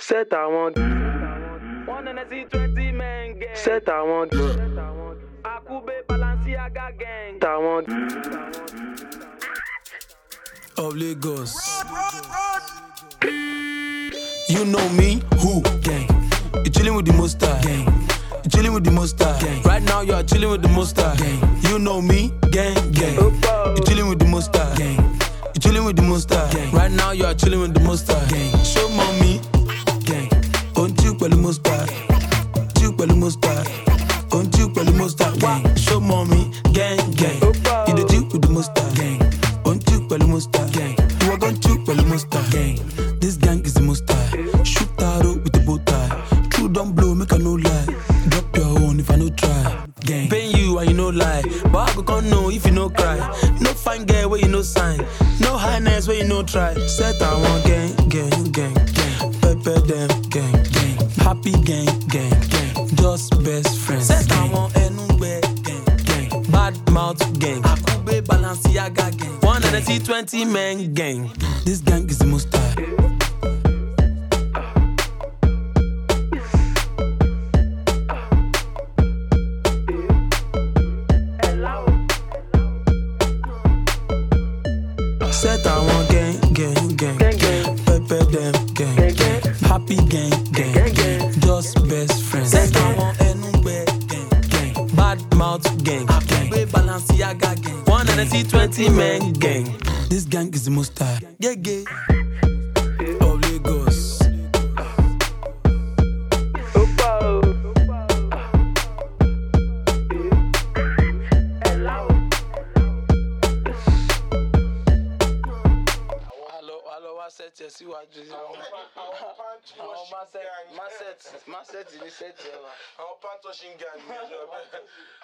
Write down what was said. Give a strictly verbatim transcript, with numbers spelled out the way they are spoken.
Set I want. One N S C twenty men gang. Set I want. Akube Balenciaga gang. I want. Of Lagos. You know me, who? Gang. You chillin' with the Monster. Gang. You chillin' with the Monster. Gang. Right now you are chillin' with the Monster. Gang. You know me, gang, gang. You chillin' with the Monster. Gang. You chillin' with the Monster. Gang. Right now you are chillin' with the Monster. Gang. Show mommy, gang. On you pẹ̀lú Monster. You pẹ̀lú Monster. On you pẹ̀lú Monster. Gang. Show mommy, gang, gang. You the chill with the Monster. Gang. On you pẹ̀lú Monster. Gang. You are gon' chill pẹ̀lú Monster. Gang. This gang is the Monster. Shoot arrow with the bow tie. True don't blow, make I no lie. Drop your own if I no try. Gang. Paying you and you no lie. But I go can't know if you no cry. No fine girl where you no sign. No highness where you no try. Set I want gang, gang, gang, gang. Pepper them, gang, gang. Happy gang, gang, gang. Just best friends. Set I want anywhere, gang, gang. Bad mouth gang. Akube Balenciaga gang. One N S C twenty men gang. This gang is the most tired. Set I want gang, gang, gang, gang, gang. Pepper them, gang, gang, gang. Happy gang, gang, gang, gang. Just best friends. Set I want anywhere, gang, gang. Bad mouth gang, Akube Balenciaga gang. One N S C twenty men gang. This gang is the most tired. Yeah, yeah. Of Lagos. Set yẹ síwájú sí wọn. Àwọn máa set máa set máa set ní set yẹ wa. Àwọn pantoshin gang ní ẹjọ́ bẹ́ẹ̀.